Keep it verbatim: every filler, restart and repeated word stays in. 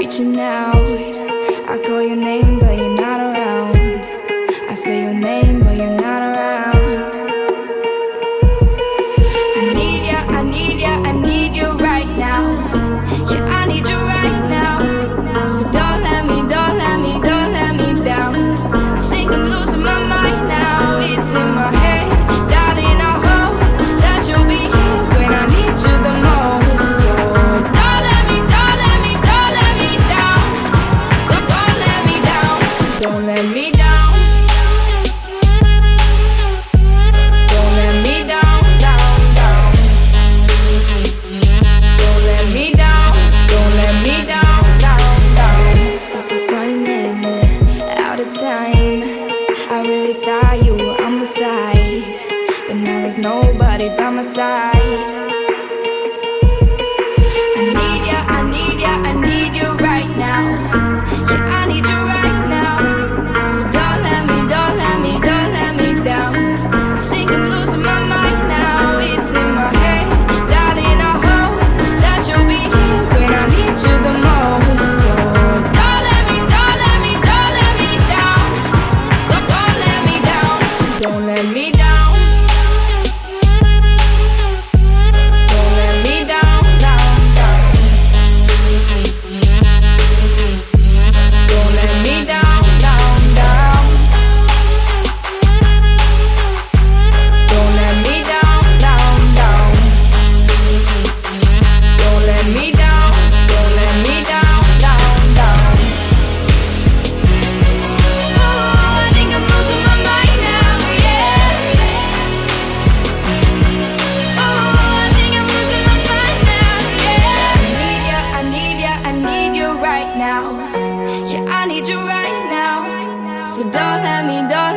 reaching out. I call your name, but you're not around. I say your name, but you're not around. I need ya, I need ya, I need you right now. Yeah, I need you right now. So don't let me, don't let me, don't let me down. I think I'm losing my mind now. It's in my head, darling, I hope that you'll be here when I need you the most. So don't let me, don't let me, don't let me down. Don't, don't let me down. Don't let me down. Don't let me down, down, down. Don't let me down. Don't let me down, down, down. Running out of time. I really thought you were on my side, but now there's nobody by my side. I need ya, I need ya, I need you right now. Yeah, I need you right now. So don't let me, don't let me, don't let me down. I think I'm losing my mind now. It's in my head, darling, I hope that you'll be here when I need you the most. So don't let me, don't let me, don't let me down. Don't, don't let me down. Don't let me down. Don't let me down, down, down. Don't let me down, down, down. Don't let me down, down, down. Don't let me down, don't let me down, down, down. Oh, I think I'm losing my mind now, yeah. Oh, I think I'm losing my mind now, yeah. I need ya, I need ya, I need you right now. Yeah, I need you right now. So don't let me, don't